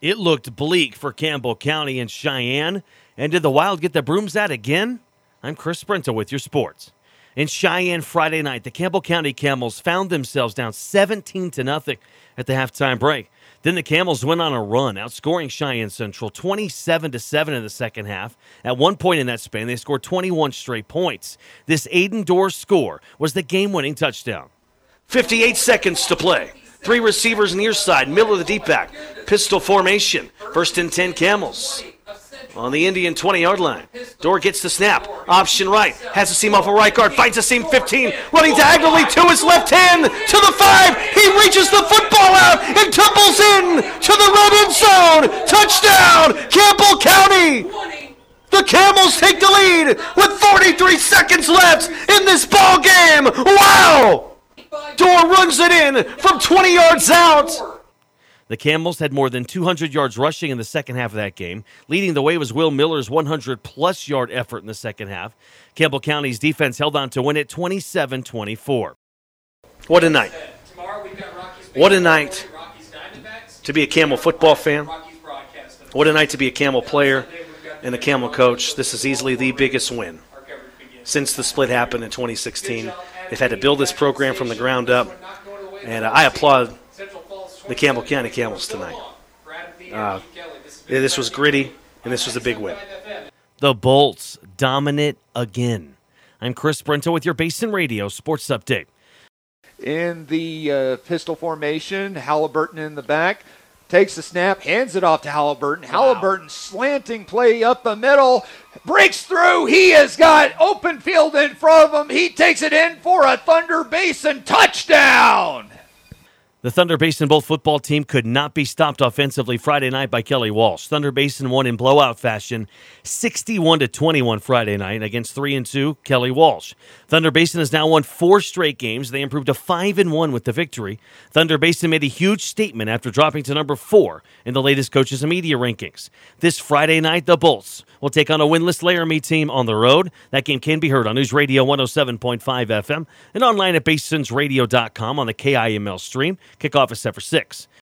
It looked bleak for Campbell County and Cheyenne. And did the Wild get the brooms out again? I'm Chris Sprinta with your sports. In Cheyenne Friday night, the Campbell County Camels found themselves down 17-0 at the halftime break. Then the Camels went on a run, outscoring Cheyenne Central 27-7 in the second half. At one point in that span, they scored 21 straight points. This Aiden Dorr score was the game-winning touchdown. 58 seconds to play. 3 receivers near side, middle of the deep back. Pistol formation. 1st and 10 Camels. On the Indian 20-yard line. Dorr gets the snap. Option right. Has a seam off a right guard. Finds a seam 15. Running diagonally to his left hand. To the 5. He reaches the football out and tumbles in to the red end zone. Touchdown, Campbell County. The Camels take the lead with 43 seconds left in this ball game. Wow! Dorr runs it in from 20 yards out. The Camels had more than 200 yards rushing in the second half of that game. Leading the way was Will Miller's 100-plus yard effort in the second half. Campbell County's defense held on to win it 27-24. What a night. What a night to be a Camel football fan. What a night to be a Camel player and a Camel coach. This is easily the biggest win since the split happened in 2016. They've had to build this program from the ground up, and I applaud the Campbell County Camels tonight. This was gritty, and this was a big win. The Bolts dominant again. I'm Chris Brento with your Basin Radio Sports Update. In the pistol formation, Halliburton in the back. Takes the snap, hands it off to Halliburton. Wow. Halliburton slanting play up the middle. Breaks through. He has got open field in front of him. He takes it in for a Thunder Basin touchdown. The Thunder Basin Bolt football team could not be stopped offensively Friday night by Kelly Walsh. Thunder Basin won in blowout fashion 61-21 Friday night against 3-2 Kelly Walsh. Thunder Basin has now won 4 straight games. They improved to 5-1 with the victory. Thunder Basin made a huge statement after dropping to number 4 in the latest coaches and media rankings. This Friday night, the Bolts will take on a winless Laramie team on the road. That game can be heard on News Radio 107.5 FM and online at BasinsRadio.com on the KIML stream. Kickoff is set for 6.